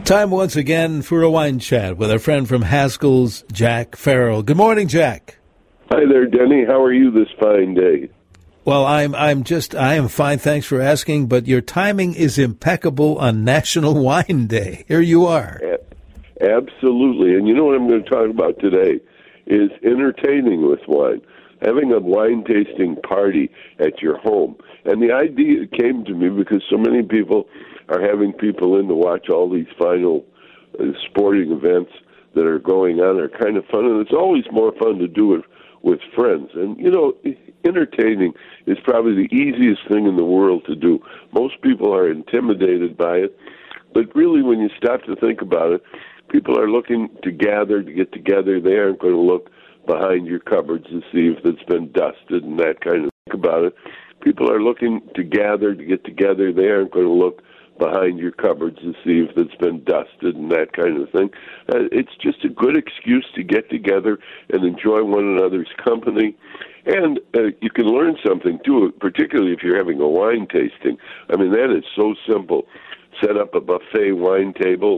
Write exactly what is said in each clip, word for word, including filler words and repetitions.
Time once again for a wine chat with our friend from Haskell's, Jack Farrell. Good morning, Jack. Hi there, Denny. How are you this fine day? Well, I'm I'm just I am fine. Thanks for asking. But your timing is impeccable on National Wine Day. Here you are. A- absolutely. And you know what I'm going to talk about today is entertaining with wine, having a wine tasting party at your home. And the idea came to me because so many people are having people in to watch all these final uh, sporting events that are going on are kind of fun, and it's always more fun to do it with friends. And, you know, entertaining is probably the easiest thing in the world to do. Most people are intimidated by it, but really when you stop to think about it, people are looking to gather, to get together. They aren't going to look behind your cupboards to see if it's been dusted and that kind of thing about it. People are looking to gather, to get together. They aren't going to look behind your cupboards to see if it's been dusted and that kind of thing. Uh, it's just a good excuse to get together and enjoy one another's company. And uh, you can learn something, too, particularly if you're having a wine tasting. I mean, that is so simple. Set up a buffet wine table,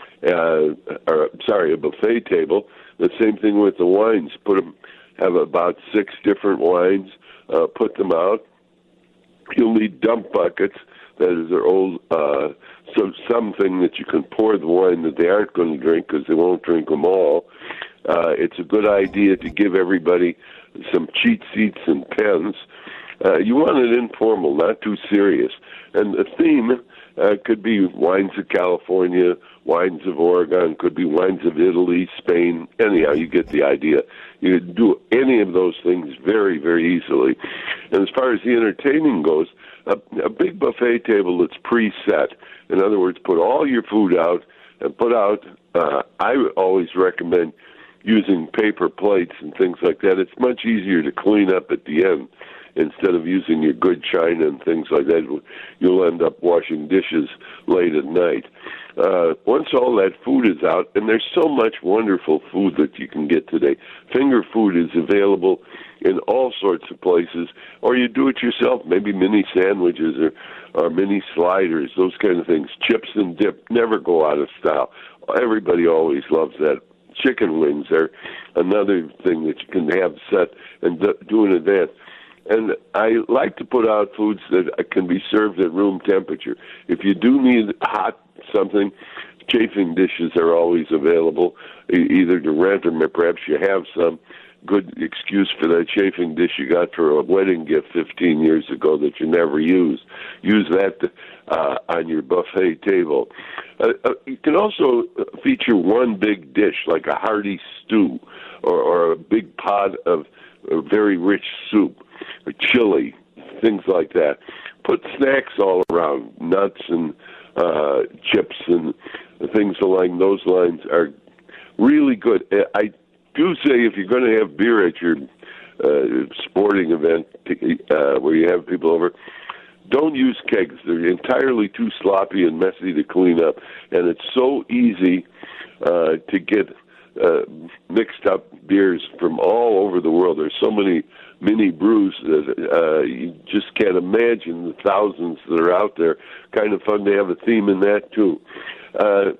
uh, or, sorry, a buffet table. The same thing with the wines. Put them, have about six different wines, uh, put them out. You'll need dump buckets. That is their old, uh, so something that you can pour the wine that they aren't going to drink because they won't drink them all. Uh, it's a good idea to give everybody some cheat sheets and pens. Uh, you want it informal, not too serious. And the theme uh, could be wines of California, wines of Oregon, could be wines of Italy, Spain. Anyhow, you get the idea. You can do any of those things very, very easily. And as far as the entertaining goes, a, a big buffet table that's preset. In other words, put all your food out and put out, uh, I always recommend using paper plates and things like that. It's much easier to clean up at the end instead of using your good china and things like that. You'll end up washing dishes late at night. Uh, once all that food is out, and there's so much wonderful food that you can get today. Finger food is available in all sorts of places, or you do it yourself, maybe mini sandwiches or, or mini sliders, those kind of things. Chips and dip never go out of style. Everybody always loves that. Chicken wings are another thing that you can have set and do in advance. And I like to put out foods that can be served at room temperature. If you do need hot something, chafing dishes are always available, either to rent or perhaps you have some. Good excuse for that chafing dish you got for a wedding gift fifteen years ago that you never used. Use that to, uh, on your buffet table. Uh, uh, you can also feature one big dish, like a hearty stew or, or a big pot of uh, very rich soup, or chili, things like that. Put snacks all around. Nuts and uh, chips and things along those lines are really good. I do say if you're going to have beer at your uh, sporting event uh, where you have people over, don't use kegs. They're entirely too sloppy and messy to clean up, and it's so easy uh, to get uh, mixed up beers from all over the world. There's so many mini brews that uh, you just can't imagine the thousands that are out there. Kind of fun to have a theme in that, too. Uh,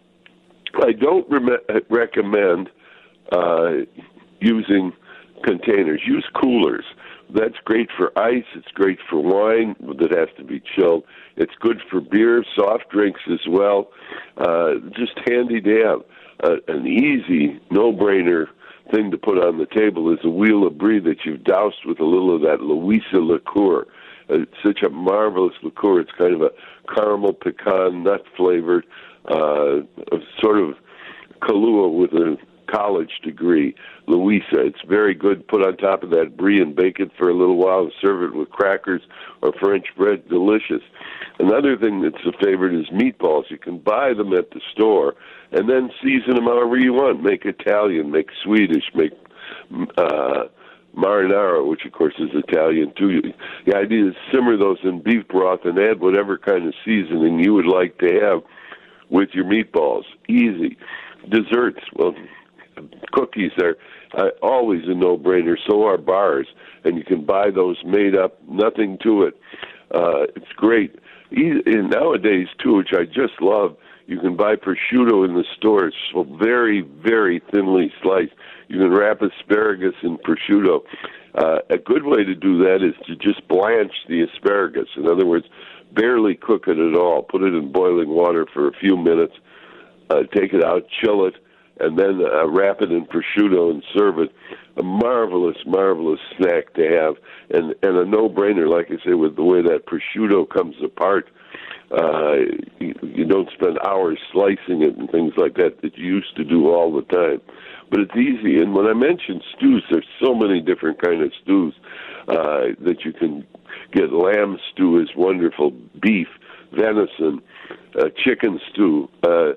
I don't re- recommend uh, using containers. Use coolers. That's great for ice. It's great for wine that has to be chilled. It's good for beer, soft drinks as well. Uh, just handy to have. Uh, an easy, no-brainer thing to put on the table is a wheel of brie that you've doused with a little of that Louisa liqueur. Uh, it's such a marvelous liqueur. It's kind of a caramel pecan nut flavored, uh, sort of Kahlua with a college degree. Louisa, it's very good. Put on top of that brie and bake it for a little while and serve it with crackers or French bread. Delicious. Another thing that's a favorite is meatballs. You can buy them at the store and then season them however you want. Make Italian, make Swedish, make uh, marinara, which of course is Italian too. The idea is simmer those in beef broth and add whatever kind of seasoning you would like to have with your meatballs. Easy. Desserts, well, cookies are uh, always a no-brainer. So are bars, and you can buy those made up, nothing to it. Uh, it's great. E- and nowadays, too, which I just love, You can buy prosciutto in the stores, so very, very thinly sliced. You can wrap asparagus in prosciutto. Uh, a good way to do that is to just blanch the asparagus. In other words, barely cook it at all. Put it in boiling water for a few minutes, uh, take it out, chill it, and then uh, wrap it in prosciutto and serve it. A marvelous, marvelous snack to have, and, and a no-brainer, like I say, with the way that prosciutto comes apart. Uh, you, you don't spend hours slicing it and things like that that you used to do all the time. But it's easy. And when I mention stews, there's so many different kind of stews uh, that you can get. Lamb stew is wonderful. Beef, venison, uh, chicken stew. Uh,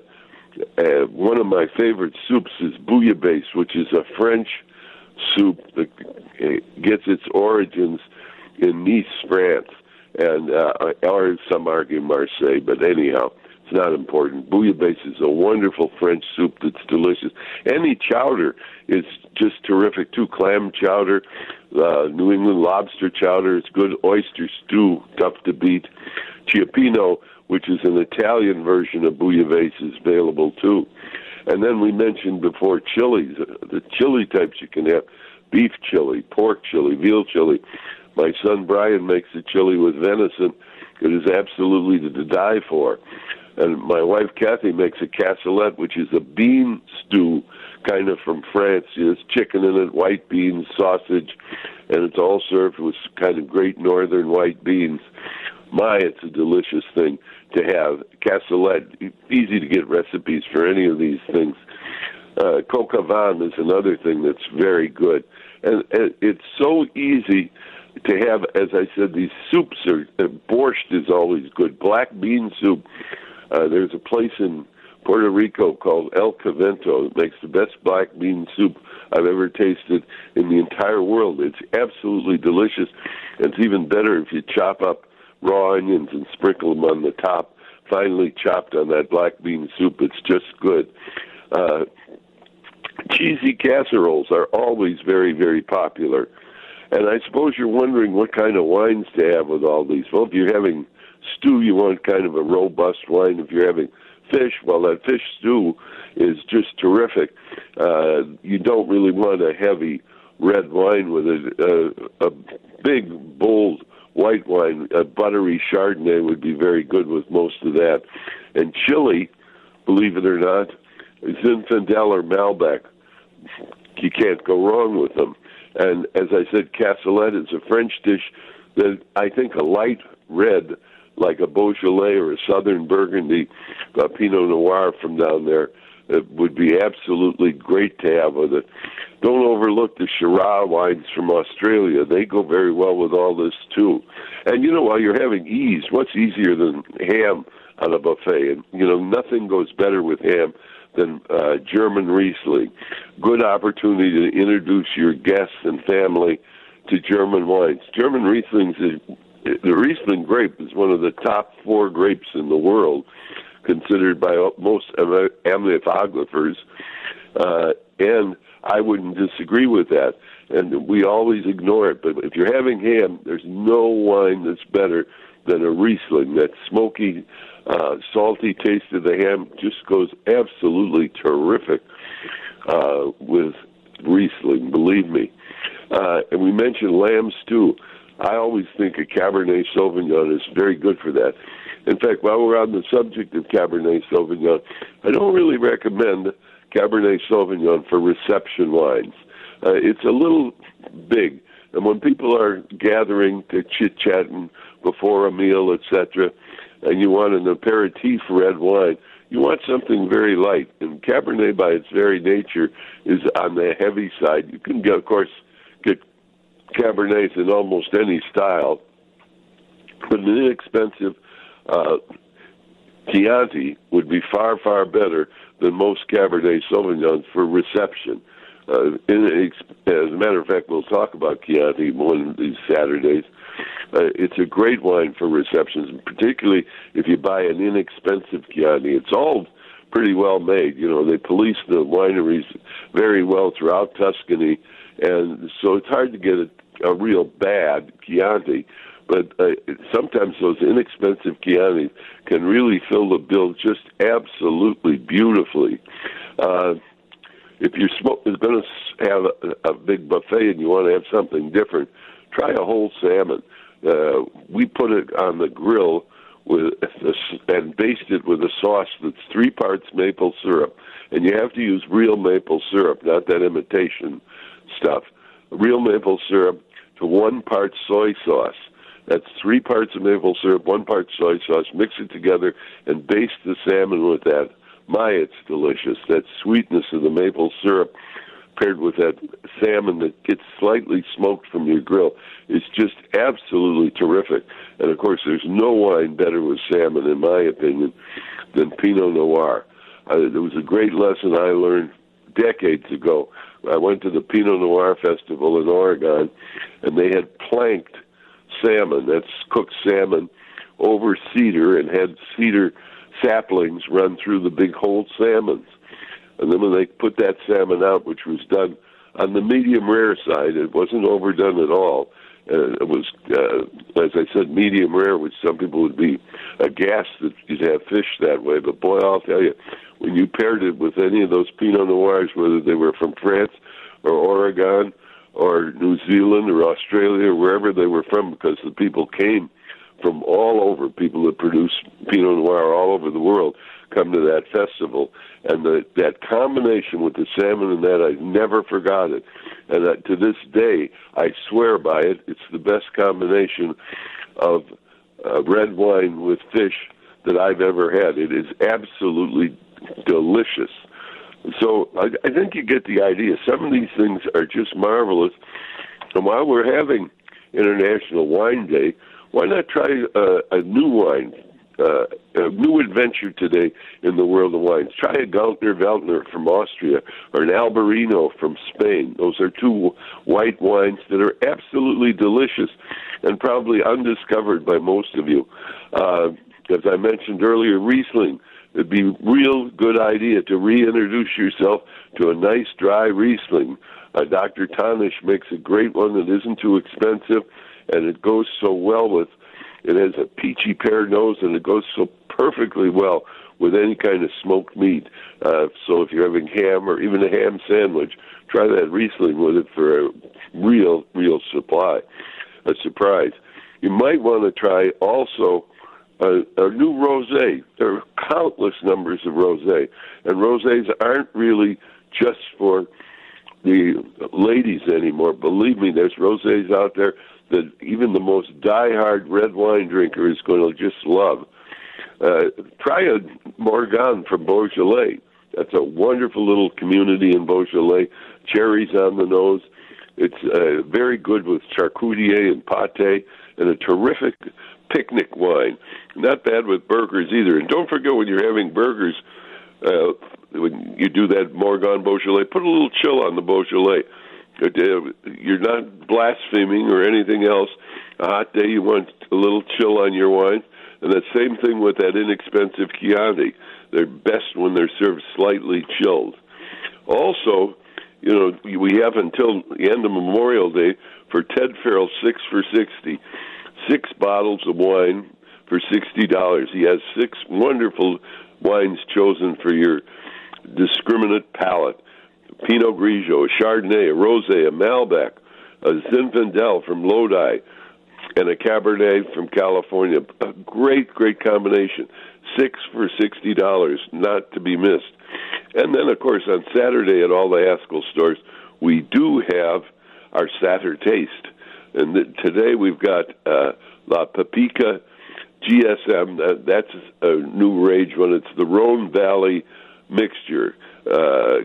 uh, one of my favorite soups is bouillabaisse, which is a French soup that gets its origins in Nice, France, and uh, or some argue Marseille, but anyhow, it's not important. Bouillabaisse is a wonderful French soup that's delicious. Any chowder is just terrific too. Clam chowder, uh, New England lobster chowder, it's good. Oyster stew, tough to beat. Cioppino, which is an Italian version of bouillabaisse, is available too. And then we mentioned before chilies, the chili types you can have: beef chili, pork chili, veal chili. My son Brian makes a chili with venison. It is absolutely to die for. And my wife Kathy makes a cassolette, which is a bean stew, kind of from France. There's chicken in it, white beans, sausage, and it's all served with kind of great northern white beans. My, it's a delicious thing to have. Cassolette, easy to get recipes for any of these things. Uh, coq au vin is another thing that's very good. And, and it's so easy to have, as I said, these soups are, uh, borscht is always good. Black bean soup, uh, there's a place in Puerto Rico called El Cavento that makes the best black bean soup I've ever tasted in the entire world. It's absolutely delicious. It's even better if you chop up raw onions and sprinkle them on the top, finely chopped on that black bean soup. It's just good. Uh, cheesy casseroles are always very, very popular. And I suppose you're wondering what kind of wines to have with all these. Well, if you're having stew, you want kind of a robust wine. If you're having fish, well, that fish stew is just terrific. Uh, you don't really want a heavy red wine with it. Uh, a big, bold white wine, a buttery Chardonnay would be very good with most of that. And chili, believe it or not, Zinfandel or Malbec. You can't go wrong with them. And as I said, cassolette is a French dish that I think a light red, like a Beaujolais or a Southern Burgundy, a Pinot Noir from down there, it would be absolutely great to have with it. Don't overlook the Shiraz wines from Australia. They go very well with all this, too. And, you know, while you're having ease, what's easier than ham on a buffet? And, you know, nothing goes better with ham than uh, German Riesling. Good opportunity to introduce your guests and family to German wines. German Rieslings is, the Riesling grape is one of the top four grapes in the world, considered by most amniographers, uh, and I wouldn't disagree with that. And we always ignore it. But if you're having ham, there's no wine that's better than a Riesling. That smoky, uh, salty taste of the ham just goes absolutely terrific uh, with Riesling, believe me. Uh, and we mentioned lamb stew. I always think a Cabernet Sauvignon is very good for that. In fact, while we're on the subject of Cabernet Sauvignon, I don't really recommend Cabernet Sauvignon for reception wines. Uh, it's a little big, and when people are gathering to chit-chatting before a meal, et cetera, and you want an aperitif red wine, you want something very light. And Cabernet, by its very nature, is on the heavy side. You can, get, of course, get Cabernets in almost any style, but an inexpensive uh, Chianti would be far, far better than most Cabernet Sauvignons for reception. Uh, in, as a matter of fact, we'll talk about Chianti one of these Saturdays. Uh, it's a great wine for receptions, particularly if you buy an inexpensive Chianti. It's all pretty well made. You know, they police the wineries very well throughout Tuscany, and so it's hard to get a, a real bad Chianti. But uh, sometimes those inexpensive Chiantis can really fill the bill just absolutely beautifully. Uh, if you're smoke, is going to have a, a big buffet and you want to have something different, try a whole salmon. Uh, we put it on the grill with a, and baste it with a sauce that's three parts maple syrup. And you have to use real maple syrup, not that imitation stuff. Real maple syrup to one part soy sauce. That's three parts of maple syrup, one part soy sauce. Mix it together and baste the salmon with that. My, it's delicious. That sweetness of the maple syrup paired with that salmon that gets slightly smoked from your grill is just absolutely terrific. And, of course, there's no wine better with salmon, in my opinion, than Pinot Noir. Uh, there was a great lesson I learned decades ago. I went to the Pinot Noir Festival in Oregon, and they had planked salmon, that's cooked salmon, over cedar and had cedar saplings run through the big whole salmons. And then when they put that salmon out, which was done on the medium rare side, it wasn't overdone at all. Uh, it was, uh, as I said, medium rare, which some people would be aghast that you'd have fish that way. But boy, I'll tell you, when you paired it with any of those Pinot Noirs, whether they were from France or Oregon or New Zealand or Australia or wherever they were from, because the people came from all over, people that produce Pinot Noir all over the world come to that festival. And the, that combination with the salmon and that, I never forgot it. And uh, to this day, I swear by it. It's the best combination of uh, red wine with fish that I've ever had. It is absolutely delicious. So I, I think you get the idea. Some of these things are just marvelous. And while we're having International Wine Day, why not try uh, a new wine, uh, a new adventure today in the world of wines? Try a Gaultner Veltliner from Austria or an Albarino from Spain. Those are two white wines that are absolutely delicious and probably undiscovered by most of you. Uh, as I mentioned earlier, Riesling. It'd be a real good idea to reintroduce yourself to a nice dry Riesling. Uh, Doctor Tonish makes a great one that isn't too expensive, and it goes so well with, it has a peachy pear nose, and it goes so perfectly well with any kind of smoked meat. Uh, so if you're having ham or even a ham sandwich, try that Riesling with it for a real, real supply, a surprise. You might want to try also a, a new rosé. There are countless numbers of rosé, and rosés aren't really just for the ladies anymore. Believe me, there's rosés out there that even the most diehard red wine drinker is going to just love. Uh, try a Morgan from Beaujolais. That's a wonderful little community in Beaujolais. Cherries on the nose. It's uh, very good with charcuterie and pâté, and a terrific picnic wine. Not bad with burgers either. And don't forget, when you're having burgers, uh, when you do that Morgan Beaujolais, put a little chill on the Beaujolais. You're not blaspheming or anything else. A hot day, you want a little chill on your wine. And the same thing with that inexpensive Chianti. They're best when they're served slightly chilled. Also, you know, we have until the end of Memorial Day for Ted Farrell, six for sixty. Six bottles of wine for sixty dollars. He has six wonderful wines chosen for your discriminate palate. Pinot Grigio, a Chardonnay, a Rosé, a Malbec, a Zinfandel from Lodi, and a Cabernet from California. A great, great combination. Six for sixty dollars, not to be missed. And then, of course, on Saturday at all the Haskell stores, we do have our Saturday Taste. And th- today we've got uh, La Papica G S M. Uh, that's a new rage one. It's the Rhone Valley mixture. Uh,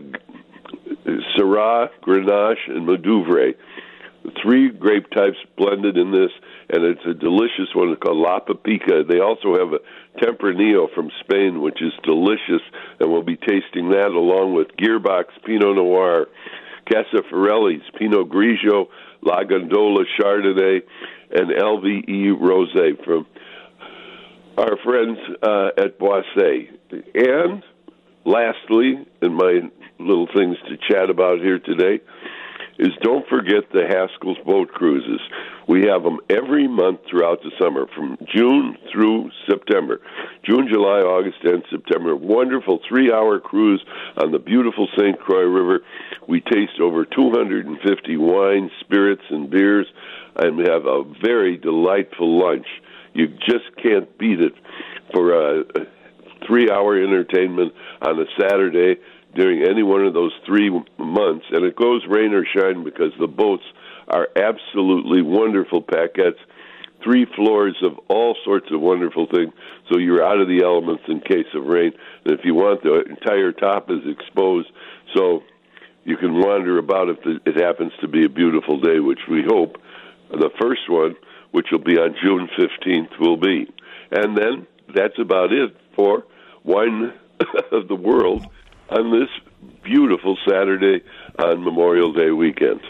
Syrah, Grenache, and Mourvedre. Three grape types blended in this, and it's a delicious one called La Papica. They also have a Tempranillo from Spain, which is delicious, and we'll be tasting that along with Gearbox Pinot Noir, Casa Forelli's Pinot Grigio, La Gondola Chardonnay, and L V E Rosé from our friends uh, at Boisset. And lastly, in my little things to chat about here today, is don't forget the Haskell's Boat Cruises. We have them every month throughout the summer, from June through September. June, July, August, and September. Wonderful three-hour cruise on the beautiful Saint Croix River. We taste over two hundred fifty wines, spirits, and beers, and we have a very delightful lunch. You just can't beat it for a three-hour entertainment on a Saturday during any one of those three months, and it goes rain or shine because the boats are absolutely wonderful paquettes, three floors of all sorts of wonderful things, so you're out of the elements in case of rain. And if you want, the entire top is exposed, so you can wander about if it happens to be a beautiful day, which we hope the first one, which will be on June fifteenth, will be. And then that's about it for Wine of the World on this beautiful Saturday on Memorial Day weekend.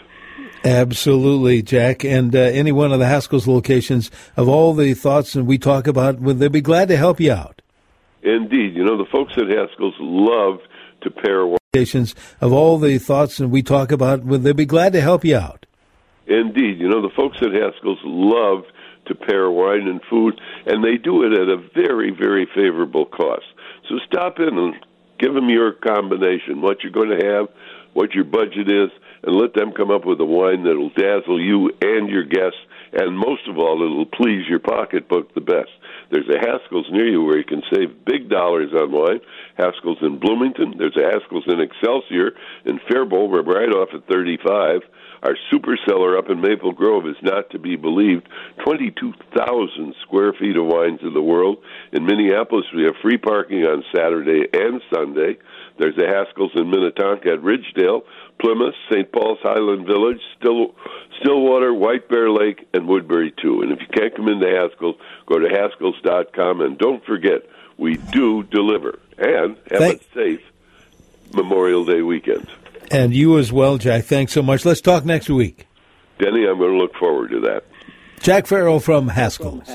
Absolutely, Jack. And uh, any one of the Haskell's locations, of all the thoughts that we talk about, would they be glad to help you out? Indeed. You know, the folks at Haskell's love to pair wine. Locations, of all the thoughts that we talk about, would they be glad to help you out? Indeed. You know, the folks at Haskell's love to pair wine and food, and they do it at a very, very favorable cost. So stop in and give them your combination, what you're going to have, what your budget is, and let them come up with a wine that'll dazzle you and your guests, and most of all, it'll please your pocketbook the best. There's a Haskell's near you where you can save big dollars on wine. Haskell's in Bloomington. There's a Haskell's in Excelsior. In Faribault, we're right off at thirty-five. Our super cellar up in Maple Grove is not to be believed. twenty-two thousand square feet of wines in the world. In Minneapolis, we have free parking on Saturday and Sunday. There's a Haskell's in Minnetonka at Ridgedale, Plymouth, Saint Paul's Highland Village, Still, Stillwater, White Bear Lake, and Woodbury, too. And if you can't come into Haskell's, go to Haskells dot com. And don't forget, we do deliver. And have Thank- a safe Memorial Day weekend. And you as well, Jack. Thanks so much. Let's talk next week. Denny, I'm going to look forward to that. Jack Farrell from Haskell's.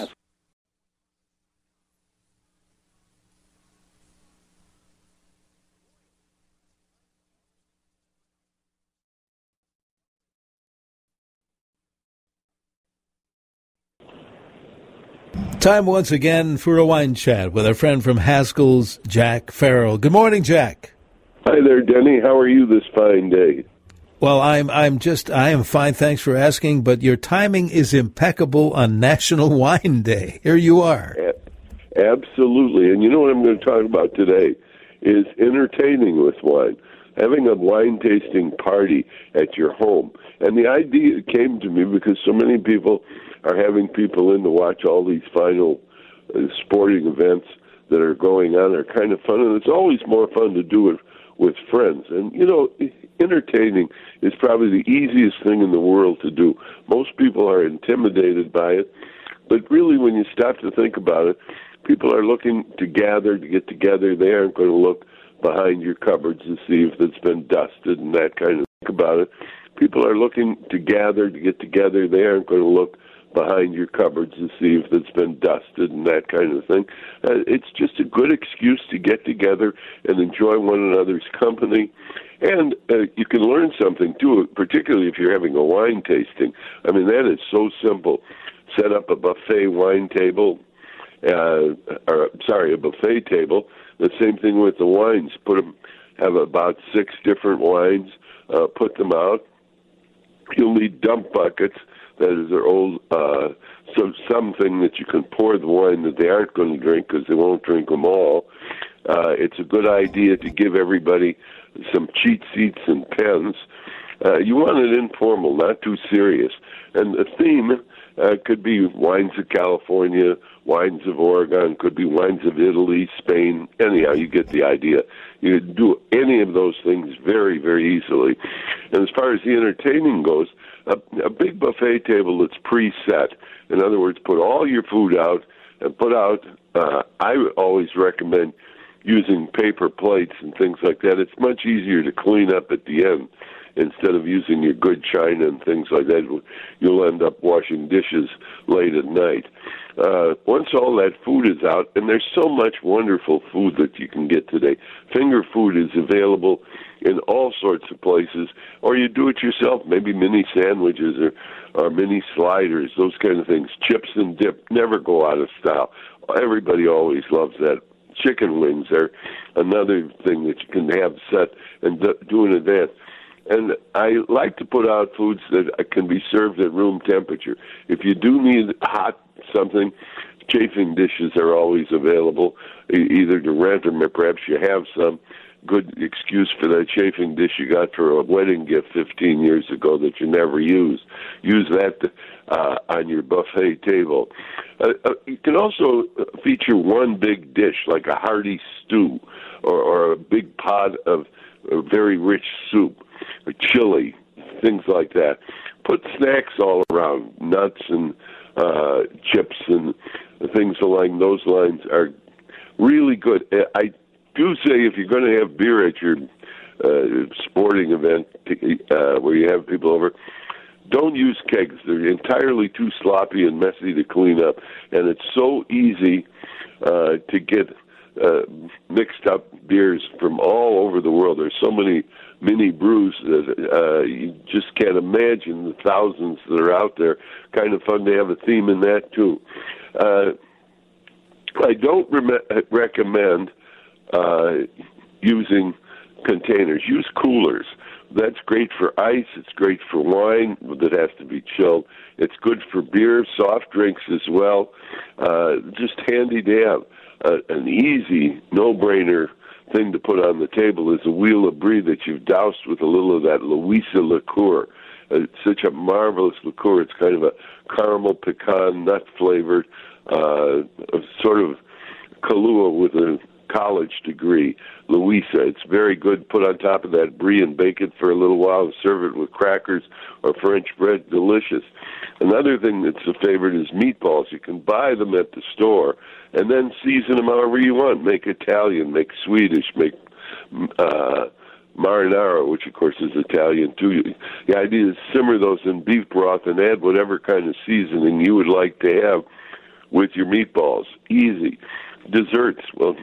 Time once again for a wine chat with our friend from Haskell's, Jack Farrell. Good morning, Jack. Hi there, Denny. How are you this fine day? Well, I'm I'm just I am fine. Thanks for asking. But your timing is impeccable on National Wine Day. Here you are. A- absolutely. And you know what I'm going to talk about today is entertaining with wine, having a wine tasting party at your home. And the idea came to me because so many people are having people in to watch all these final uh, sporting events that are going on. Are kind of fun, and it's always more fun to do it with friends. And, you know, entertaining is probably the easiest thing in the world to do. Most people are intimidated by it, but really when you stop to think about it, people are looking to gather, to get together. They aren't going to look behind your cupboards to see if it's been dusted and that kind of think about it. People are looking to gather, to get together. They aren't going to look behind your cupboards to see if it's been dusted and that kind of thing. Uh, it's just a good excuse to get together and enjoy one another's company. And uh, you can learn something, too, particularly if you're having a wine tasting. I mean, that is so simple. Set up a buffet wine table, uh, or, sorry, a buffet table. The same thing with the wines. Put them, have about six different wines, uh, put them out. You'll need dump buckets. That is their old, uh, so something that you can pour the wine that they aren't going to drink because they won't drink them all. Uh, it's a good idea to give everybody some cheat sheets and pens. Uh, you want it informal, not too serious. And the theme uh, could be wines of California, wines of Oregon, could be wines of Italy, Spain. Anyhow, you get the idea. You can do any of those things very, very easily. And as far as the entertaining goes, a, a big buffet table that's preset. In other words, put all your food out and put out, uh, I always recommend using paper plates and things like that. It's much easier to clean up at the end instead of using your good china and things like that. You'll end up washing dishes late at night. uh, once all that food is out, and there's so much wonderful food that you can get today. Finger food is available in all sorts of places, or you do it yourself, maybe mini sandwiches or, or mini sliders, those kind of things. Chips and dip never go out of style. Everybody always loves that. Chicken wings are another thing that you can have set and do in advance. And I like to put out foods that can be served at room temperature. If you do need hot something, chafing dishes are always available, either to rent or perhaps you have some. Good excuse for that chafing dish you got for a wedding gift fifteen years ago that you never used. Use that to, uh, on your buffet table. Uh, uh, you can also feature one big dish, like a hearty stew or, or a big pot of uh, very rich soup, or chili, things like that. Put snacks all around. Nuts and uh, chips and things along those lines are really good. I do say if you're going to have beer at your uh, sporting event uh, where you have people over, don't use kegs. They're entirely too sloppy and messy to clean up, and it's so easy uh, to get uh, mixed up beers from all over the world. There's so many mini brews that uh, you just can't imagine the thousands that are out there. Kind of fun to have a theme in that, too. Uh, I don't re- recommend Uh, using containers. Use coolers. That's great for ice. It's great for wine that has to be chilled. It's good for beer, soft drinks as well. Uh, just handy to have. Uh, an easy, no-brainer thing to put on the table is a wheel of brie that you've doused with a little of that Louisa liqueur. Uh, it's such a marvelous liqueur. It's kind of a caramel pecan nut flavored, uh, sort of Kahlua with a college degree, Louisa. It's very good. Put on top of that brie and bake it for a little while and serve it with crackers or French bread. Delicious. Another thing that's a favorite is meatballs. You can buy them at the store and then season them however you want. Make Italian, make Swedish, make uh, marinara, which of course is Italian too. The idea is simmer those in beef broth and add whatever kind of seasoning you would like to have with your meatballs. Easy. Desserts, well,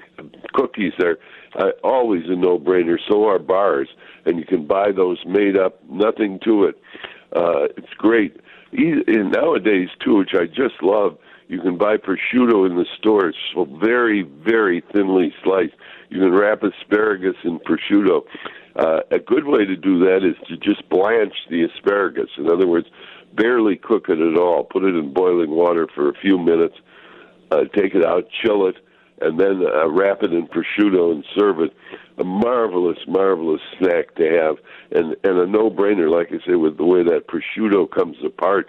cookies are uh, always a no-brainer. So are bars, and you can buy those made up, nothing to it. Uh, it's great. And nowadays, too, which I just love, you can buy prosciutto in the store. It's so very, very thinly sliced. You can wrap asparagus in prosciutto. Uh, a good way to do that is to just blanch the asparagus. In other words, barely cook it at all. Put it in boiling water for a few minutes. Uh, take it out, chill it, and then uh, wrap it in prosciutto and serve it. A marvelous, marvelous snack to have, and and a no-brainer, like I say, with the way that prosciutto comes apart.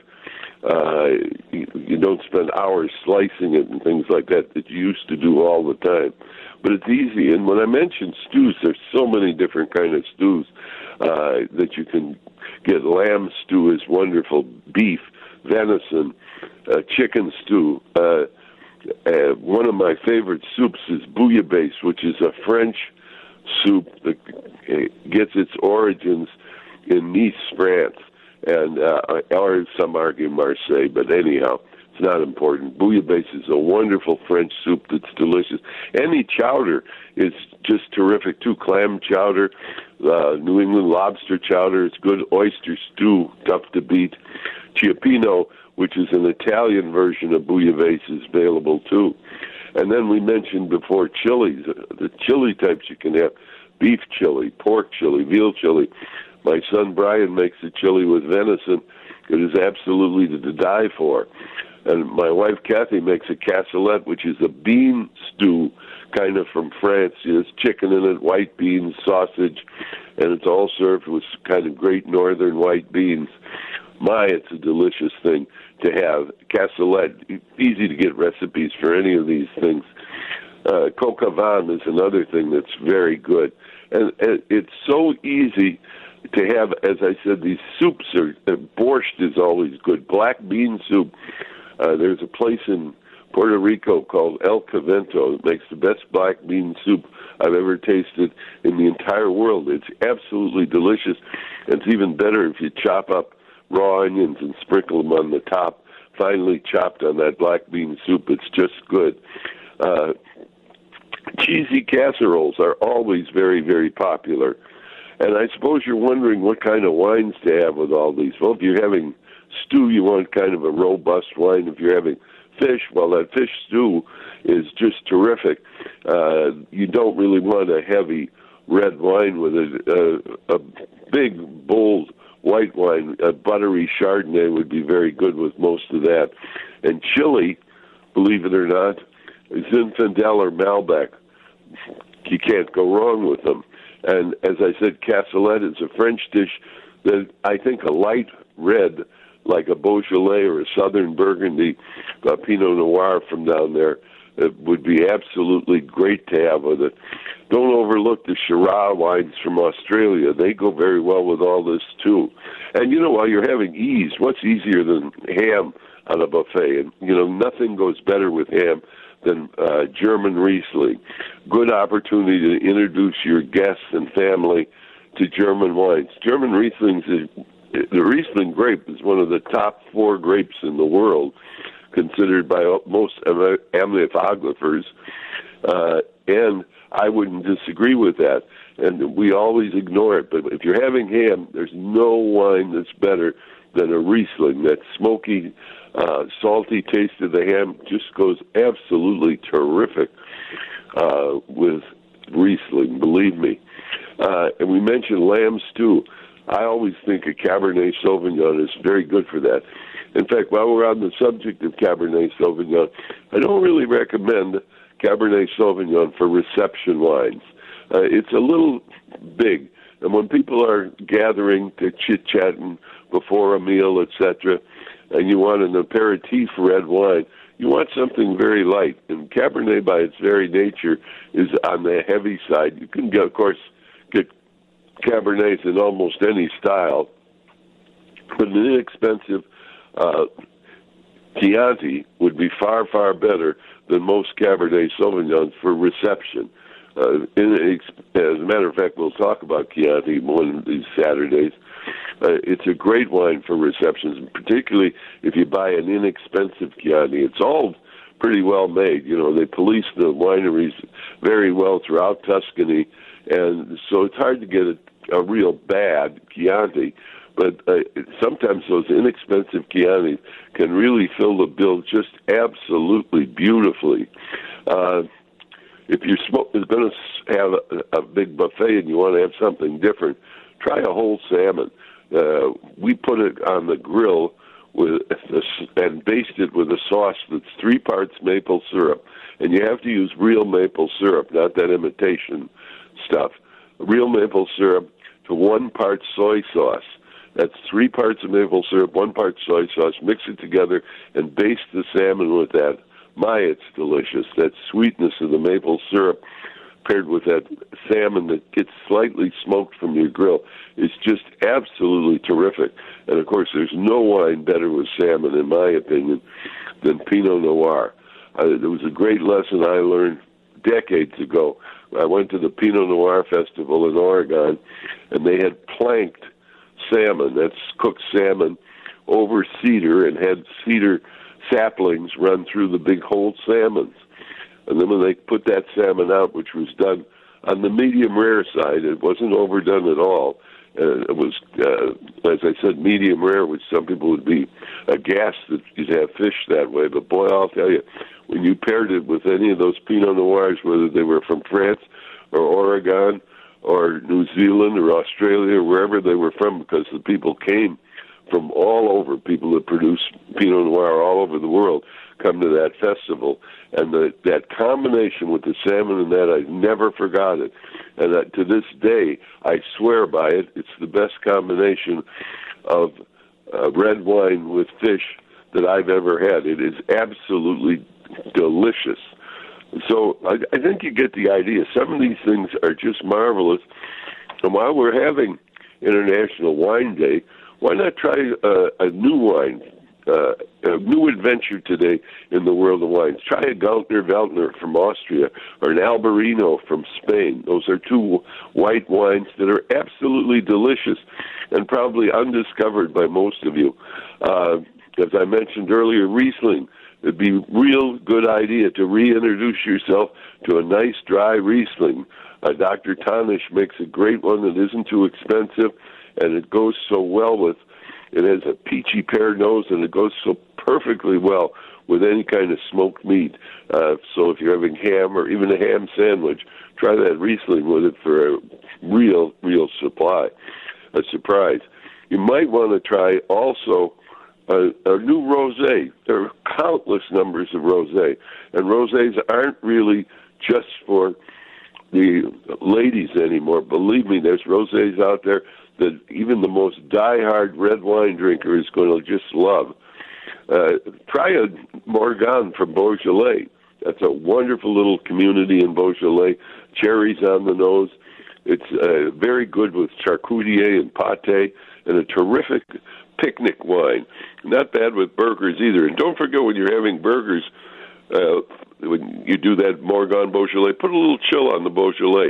Uh, you, you don't spend hours slicing it and things like that that you used to do all the time. But it's easy. And when I mention stews, there's so many different kind of stews uh, that you can get. Lamb stew is wonderful. Beef, venison, uh, chicken stew. Uh, Uh, one of my favorite soups is bouillabaisse, which is a French soup that uh, gets its origins in Nice, France, and uh, or some argue Marseille, but anyhow, it's not important. Bouillabaisse is a wonderful French soup that's delicious. Any chowder is just terrific, too. Clam chowder, uh, New England lobster chowder, it's good. Oyster stew, tough to beat. Cioppino, which is an Italian version of bouillabaisse, is available too. And then we mentioned before chilies, the chili types you can have: beef chili, pork chili, veal chili. My son Brian makes a chili with venison. It is absolutely to die for. And my wife Kathy makes a cassolette, which is a bean stew, kind of from France. There's chicken in it, white beans, sausage, and it's all served with kind of great northern white beans. My, it's a delicious thing to have. Cassolette, easy to get recipes for any of these things. Uh, coq au vin is another thing that's very good. And, and it's so easy to have, as I said, these soups are, uh, borscht is always good. Black bean soup, uh, there's a place in Puerto Rico called El Cavento that makes the best black bean soup I've ever tasted in the entire world. It's absolutely delicious. It's even better if you chop up raw onions and sprinkle them on the top. finely chopped on that black bean soup. It's just good. Uh, cheesy casseroles are always very, very popular. And I suppose you're wondering what kind of wines to have with all these. Well, if you're having stew, you want kind of a robust wine. If you're having fish, well, that fish stew is just terrific. Uh, you don't really want a heavy red wine with it. Uh, a big, bold white wine, a buttery Chardonnay would be very good with most of that. And chili, believe it or not, Zinfandel or Malbec. You can't go wrong with them. And as I said, Cassoulet is a French dish that I think a light red, like a Beaujolais or a Southern Burgundy, a Pinot Noir from down there, it would be absolutely great to have with it. Don't overlook the Shiraz wines from Australia. They go very well with all this, too. And, you know, while you're having ease, what's easier than ham on a buffet? And, you know, nothing goes better with ham than uh, German Riesling. Good opportunity to introduce your guests and family to German wines. German Rieslings is, the Riesling grape is one of the top four grapes in the world, considered by most amlithographers, uh, and I wouldn't disagree with that. And we always ignore it. But if you're having ham, there's no wine that's better than a Riesling. That smoky, uh, salty taste of the ham just goes absolutely terrific uh, with Riesling, believe me. Uh, and we mentioned lamb stew. I always think a Cabernet Sauvignon is very good for that. In fact, while we're on the subject of Cabernet Sauvignon, I don't really recommend Cabernet Sauvignon for reception wines. Uh, it's a little big, and when people are gathering to chit-chatting before a meal, et cetera, and you want an aperitif red wine, you want something very light. And Cabernet, by its very nature, is on the heavy side. You can, get, of course, get Cabernets in almost any style, but an inexpensive uh, Chianti would be far, far better than most Cabernet Sauvignons for reception. Uh, in, as a matter of fact, we'll talk about Chianti one of these Saturdays. Uh, it's a great wine for receptions, particularly if you buy an inexpensive Chianti. It's all pretty well made. You know, they police the wineries very well throughout Tuscany, and so it's hard to get a, a real bad Chianti. But uh, sometimes those inexpensive Chiantis can really fill the bill just absolutely beautifully. Uh, if you're smoke, going to have a, a big buffet and you want to have something different, try a whole salmon. Uh, we put it on the grill with a, and baste it with a sauce that's three parts maple syrup. And you have to use real maple syrup, not that imitation stuff. Real maple syrup to one part soy sauce. That's three parts of maple syrup, one part soy sauce. Mix it together and baste the salmon with that. My, it's delicious. That sweetness of the maple syrup paired with that salmon that gets slightly smoked from your grill is just absolutely terrific. And, of course, there's no wine better with salmon, in my opinion, than Pinot Noir. Uh, there was a great lesson I learned decades ago. I went to the Pinot Noir Festival in Oregon, and they had planked salmon, that's cooked salmon, over cedar and had cedar saplings run through the big whole salmons. And then when they put that salmon out, which was done on the medium rare side, it wasn't overdone at all. Uh, it was, uh, as I said, medium rare, which some people would be aghast that you'd have fish that way. But boy, I'll tell you, when you paired it with any of those Pinot Noirs, whether they were from France or Oregon or New Zealand or Australia or wherever they were from, because the people came from all over, people that produce Pinot Noir all over the world come to that festival. And the, that combination with the salmon and that, I never forgot it. And uh, to this day, I swear by it. It's the best combination of uh, red wine with fish that I've ever had. It is absolutely delicious. So I, I think you get the idea. Some of these things are just marvelous. And while we're having International Wine Day, why not try uh, a new wine, uh, a new adventure today in the world of wines? Try a Gaultner Veltliner from Austria or an Albarino from Spain. Those are two white wines that are absolutely delicious and probably undiscovered by most of you. Uh, as I mentioned earlier, Riesling. It'd be a real good idea to reintroduce yourself to a nice dry Riesling. Uh, Doctor Tonish makes a great one that isn't too expensive, and it goes so well with, it has a peachy pear nose, and it goes so perfectly well with any kind of smoked meat. Uh, so if you're having ham or even a ham sandwich, try that Riesling with it for a real, real supply, a surprise. You might want to try also a, a new rosé. There are countless numbers of rosé, and rosés aren't really just for the ladies anymore. Believe me, there's rosés out there that even the most die-hard red wine drinker is going to just love. Uh, try a Morgan from Beaujolais. That's a wonderful little community in Beaujolais. Cherries on the nose. It's uh, very good with charcuterie and pâté, and a terrific picnic wine. Not bad with burgers either. And don't forget, when you're having burgers, uh, when you do that Morgan Beaujolais, put a little chill on the Beaujolais.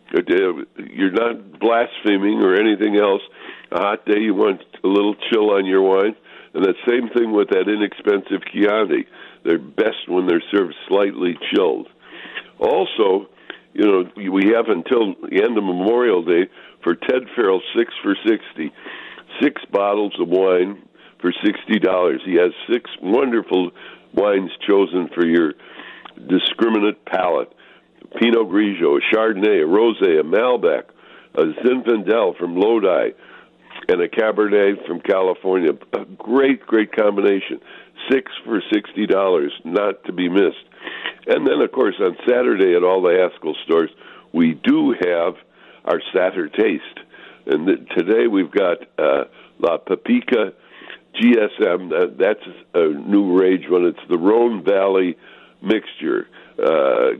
You're not blaspheming or anything else. A hot day, you want a little chill on your wine. And that same thing with that inexpensive Chianti. They're best when they're served slightly chilled. Also, you know, we have until the end of Memorial Day for Ted Farrell, six for sixty. Six bottles of wine for sixty dollars. He has six wonderful wines chosen for your discriminate palate. Pinot Grigio, a Chardonnay, a Rosé, a Malbec, a Zinfandel from Lodi, and a Cabernet from California. A great, great combination. Six for sixty dollars, not to be missed. And then, of course, on Saturday at all the Haskell stores, we do have our Saturday Taste. And th- today we've got uh, La Papica G S M. Uh, that's a new rage one. It's the Rhone Valley mixture. Uh,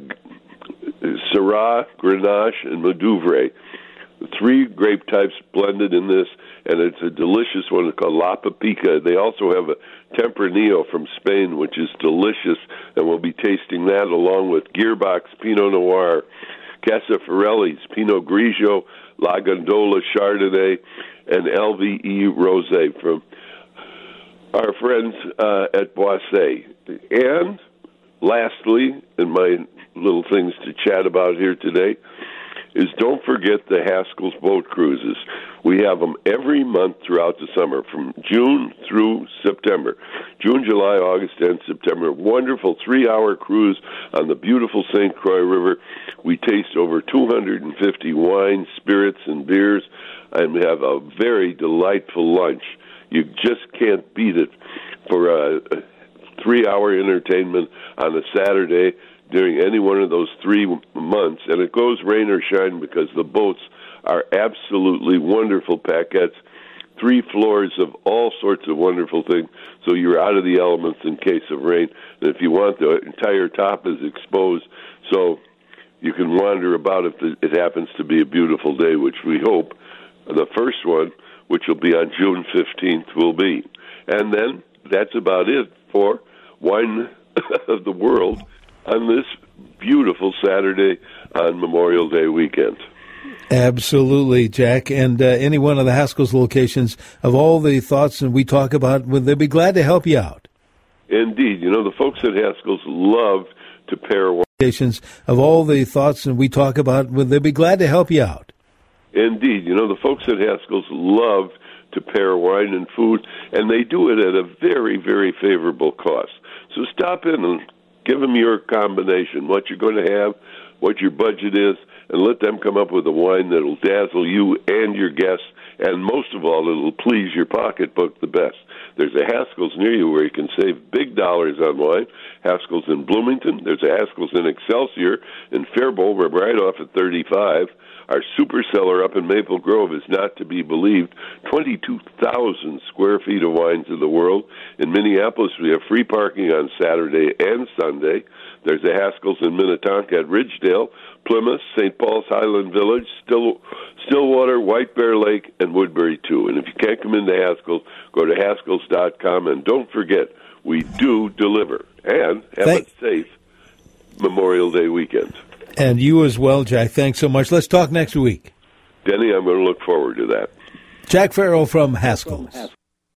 Syrah, Grenache, and Mourvedre. Three grape types blended in this, and it's a delicious one called La Papica. They also have a Tempranillo from Spain, which is delicious, and we'll be tasting that along with Gearbox Pinot Noir, Casa Forelli's Pinot Grigio, La Gondola Chardonnay, and L V E Rosé from our friends uh, at Boisset. And lastly, in my little things to chat about here today, is don't forget the Haskell's Boat Cruises. We have them every month throughout the summer, from June through September. June, July, August, and September. Wonderful three-hour cruise on the beautiful Saint Croix River. We taste over two hundred fifty wines, spirits, and beers, and we have a very delightful lunch. You just can't beat it for a three-hour entertainment on a Saturday during any one of those three months, and it goes rain or shine because the boats are absolutely wonderful paquettes, three floors of all sorts of wonderful things, so you're out of the elements in case of rain. And if you want, the entire top is exposed, so you can wander about if it happens to be a beautiful day, which we hope the first one, which will be on June fifteenth, will be. And then that's about it for Wine of the World on this beautiful Saturday on Memorial Day weekend. Absolutely, Jack. And uh, any one of the Haskell's locations, of all the thoughts that we talk about, would they be glad to help you out? Indeed. You know, the folks at Haskell's love to pair wine. Locations, of all the thoughts that we talk about, would they be glad to help you out? Indeed. You know, the folks at Haskell's love to pair wine and food, and they do it at a very, very favorable cost. So stop in and give them your combination, what you're going to have, what your budget is, and let them come up with a wine that'll dazzle you and your guests, and most of all, it'll please your pocketbook the best. There's a Haskell's near you where you can save big dollars on wine. Haskell's in Bloomington. There's a Haskell's in Excelsior. In Faribault, we're right off at thirty-five. Our super cellar up in Maple Grove is not to be believed. twenty-two thousand square feet of wines of the world. In Minneapolis, we have free parking on Saturday and Sunday. There's a Haskell's in Minnetonka at Ridgedale, Plymouth, Saint Paul's Highland Village, Still, Stillwater, White Bear Lake, and Woodbury, too. And if you can't come into Haskell's, go to Haskell's dot com. And don't forget, we do deliver. And have Thank- a safe Memorial Day weekend. And you as well, Jack. Thanks so much. Let's talk next week. Denny, I'm going to look forward to that. Jack Farrell from Haskell's.